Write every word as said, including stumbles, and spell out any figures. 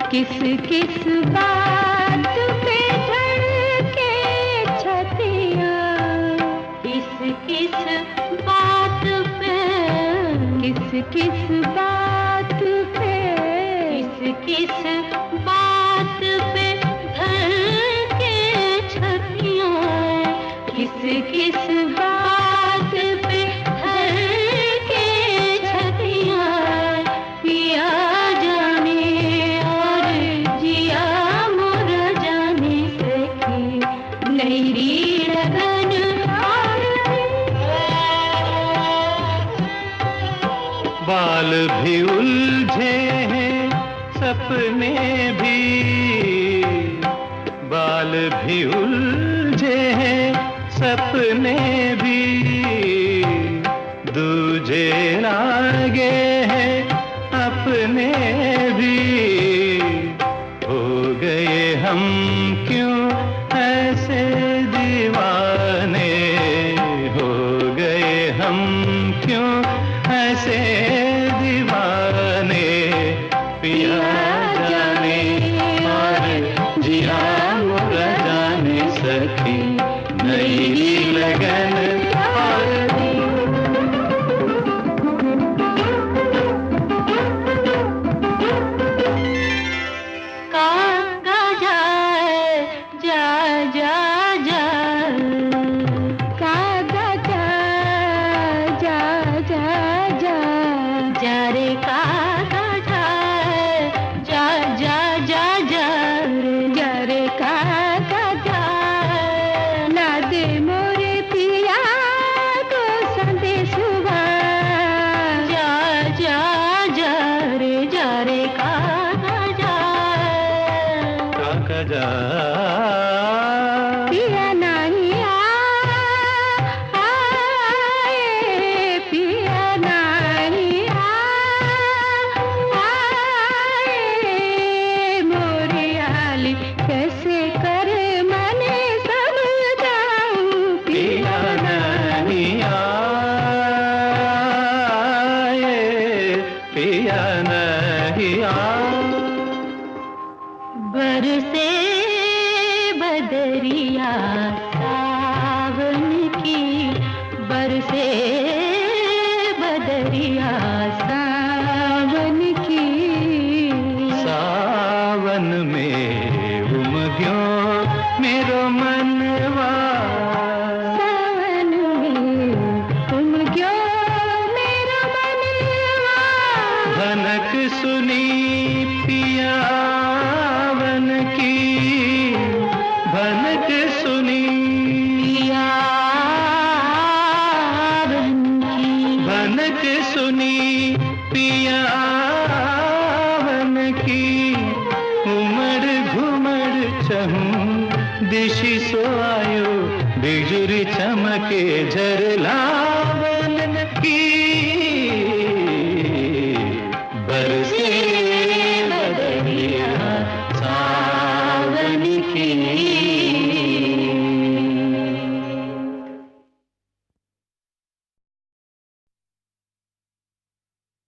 किस किस बात पे धड़के छतियाँ, किस किस बात पे, किस किस बात पे, किस किस बात पे धड़के छतियाँ, किस किस बात पे धड़के छतियाँ, पिया जाने और जिया मोर जाने सखी, नैरी लगन बाल भी उलझे हैं सपने भी, बाल भी उलझे हैं सपने भी, दूजे लागे हैं अपने भी, हो गए हम क्यों ऐसे दीवाने, हो गए हम क्यों ऐसे दीवाने, पिया जाने और जिया मोरा जाने सखी, नई लगन कागा जाए जा जा जा, कागा जा जा जा जा, जा रे कागा जाए जा जा जा जा रे, जा रे कागा जा, ला दे मोरे पिया को संदेशवा, जा जा जा रे, जा रे कागा जा, काका जा पिया नहीं आए, पिया नहीं आए, मोरी आली कैसे कर मने समझाऊं, पिया नहीं आए, पिया नहीं आए, बरसे बदरिया सावन की, बरसे बदरिया सावन की, सावन में उमग्यो मेरो मनवा, सावन में तुम क्यों मेरा मनवा, भनक सुनी पियावन की, भनक सुनी पियावन की, भनक सुनी पियावन की, उमड़ घुमड़ चहूं दिशि सो आयो, बिजुरी चमके झरला